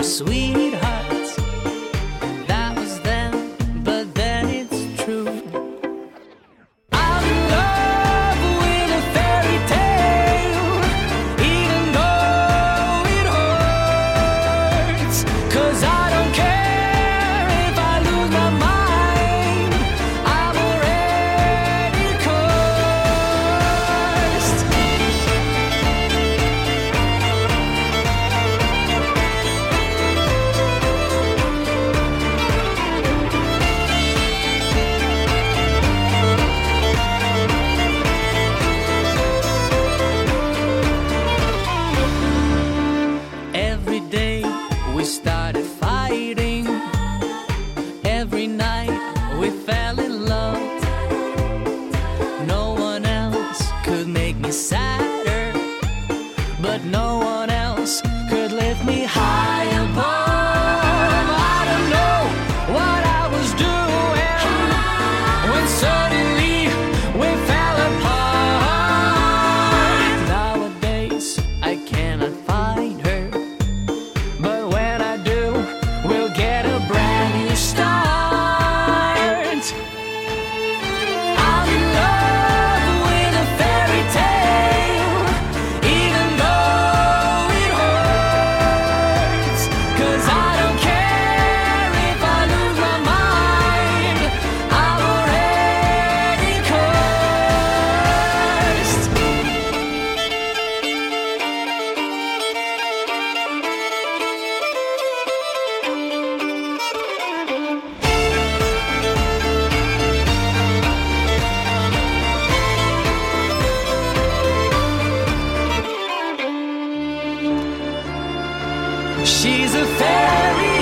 sweethearts. That was then, but then it's true. I'm in love with a fairy tale, even though it hurts. 'Cause I don't care if I lose my mind, I'm already cursed. Every day we started fighting. Every night we fell in love. No one else could make me sadder, but no one else could lift me high above. I don't know what I was doing when suddenly we fell apart. Nowadays I cannot find her, but when I do, we'll get a brand new start. I'm in love with a fairy tale, even though it hurts. 'Cause I don't care if I lose my mind, I'm already cursed. She's a fairy